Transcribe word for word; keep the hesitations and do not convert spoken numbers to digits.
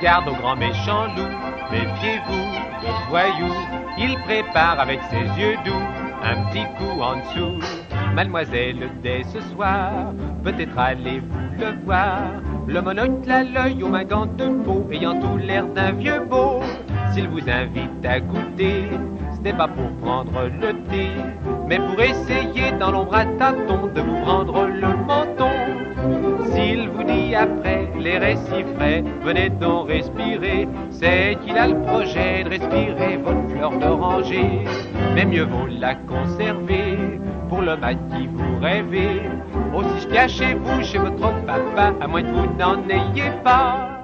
garde au grand méchant loup. Méfiez-vous de voyou, il prépare avec ses yeux doux un petit coup en dessous. Mademoiselle, dès ce soir, peut-être allez-vous le voir, le monocle à l'œil aux mains gants de peau, ayant tout l'air d'un vieux beau. S'il vous invite à goûter, ce n'est pas pour prendre le thé, mais pour essayer dans l'ombre à tâtons de vous prendre le menton. S'il vous dit après les récits frais, venez donc respirer, c'est qu'il a le projet de respirer votre fleur d'oranger. Mais mieux vaut la conserver pour l'homme à qui vous rêvez. Aussi cachez-vous chez votre papa, à moins que vous n'en ayez pas.